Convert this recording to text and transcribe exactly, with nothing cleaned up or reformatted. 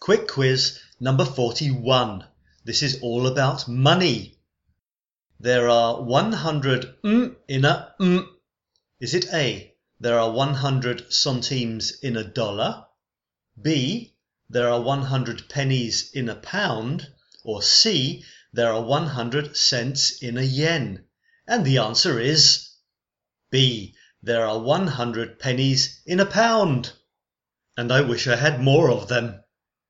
Quick quiz number forty-one. This is all about money. There are one hundred mm in a mm. Is it A, there are one hundred centimes in a dollar? B, there are one hundred pennies in a pound? Or C, there are one hundred cents in a yen? And the answer is B, there are one hundred pennies in a pound. And I wish I had more of them.